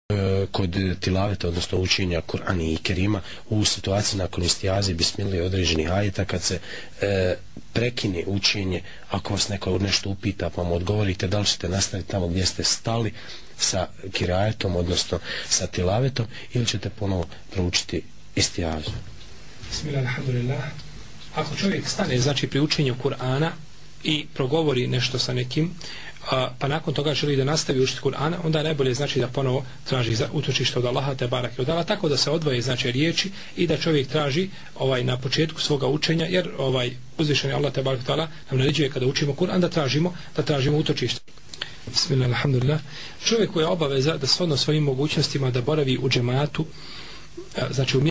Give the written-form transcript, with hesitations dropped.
kod tilaveta, odnosno učenja Kur'ana i Kerima u situaciji nakon istijaze bismillah i određenih ajeta kad se prekine učenje, ako vas neko nešto upita pa mu odgovorite da li ćete nastaviti tamo gdje ste stali sa kirajetom, odnosno sa tilavetom, ili ćete ponovo proučiti istijazu. Bismillah, alhamdulillah. Ako čovjek stane znači pri učenju Kur'ana i progovori nešto sa nekim, pa nakon toga želi da nastavi učiti Kur'ana, onda najbolje znači da ponovo traži utočište od Allaha te barake od Allah, tako da se odvoje znači riječi i da čovjek traži na početku svoga učenja, jer uzvišeni Allah te barake od Allah nam naređuje kada učimo Kur'an da tražimo utočište. Bismillah, alhamdulillah. Čovjeku je obaveza da shodno svojim mogućnostima da boravi u džematu, znači u